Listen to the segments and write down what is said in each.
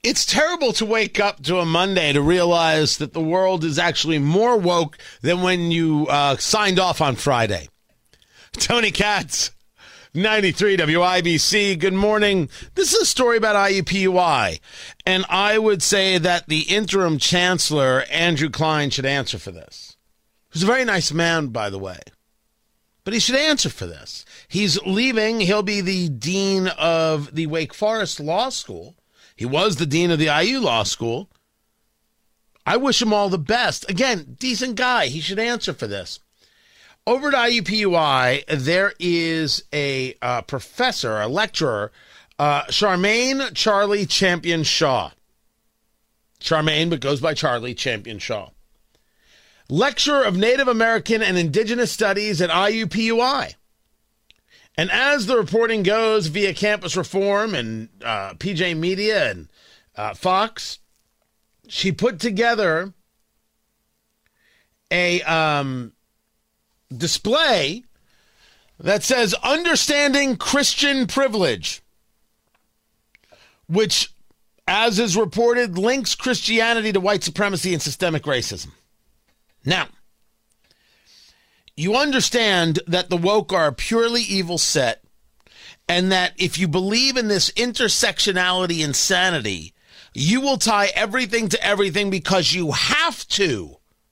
It's terrible to wake up to a Monday to realize that the world is actually more woke than when you signed off on Friday. Tony Katz, 93 WIBC. Good morning. This is a story about IUPUI, and I would say that the interim chancellor, Andrew Klein, should answer for this. He's a very nice man, by the way, but he should answer for this. He's leaving. He'll be the dean of the Wake Forest Law School. He was the dean of the IU Law School. I wish him all the best. Again, decent guy. He should answer for this. Over at IUPUI, there is a professor, a lecturer, Charmaine Charlie Champion Shaw. Charmaine, but goes by Charlie Champion Shaw. Lecturer of Native American and Indigenous Studies at IUPUI. And as the reporting goes via Campus Reform and PJ Media and Fox, she put together a display that says Understanding Christian Privilege, which, as is reported, links Christianity to white supremacy and systemic racism. Now, you understand that the woke are a purely evil set, and that if you believe in this intersectionality insanity, you will tie everything to everything because you have to.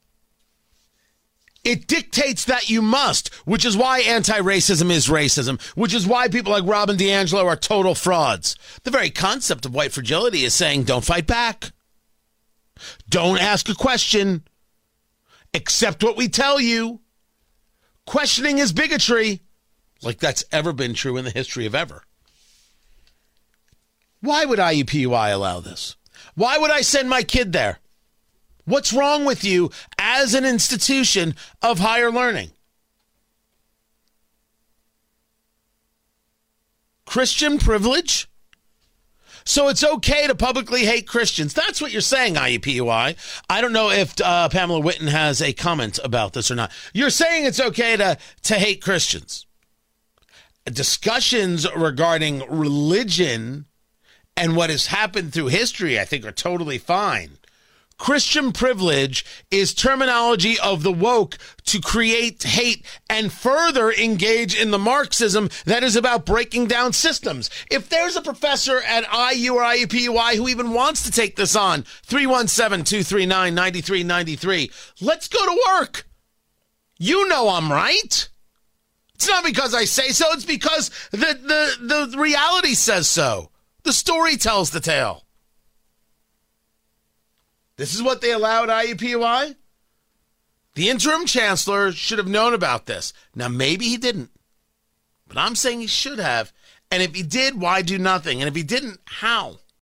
It dictates that you must, which is why anti-racism is racism, which is why people like Robin DiAngelo are total frauds. The very concept of white fragility is saying, don't fight back. Don't ask a question. Accept what we tell you. Questioning is bigotry, like that's ever been true in the history of ever. Why would IUPUI allow this? Why would I send my kid there? What's wrong with you as an institution of higher learning? Christian privilege? So it's okay to publicly hate Christians. That's what you're saying, IUPUI. I don't know if Pamela Whitten has a comment about this or not. You're saying it's okay to hate Christians. Discussions regarding religion and what has happened through history, I think, are totally fine. Christian privilege is terminology of the woke to create hate and further engage in the Marxism that is about breaking down systems. If there's a professor at IU or IUPUI who even wants to take this on, 317-239-9393, let's go to work. You know I'm right. It's not because I say so. It's because the reality says so. The story tells the tale. This is what they allowed IUPUI? The interim chancellor should have known about this. Now, maybe he didn't, but I'm saying he should have. And if he did, why do nothing? And if he didn't, how?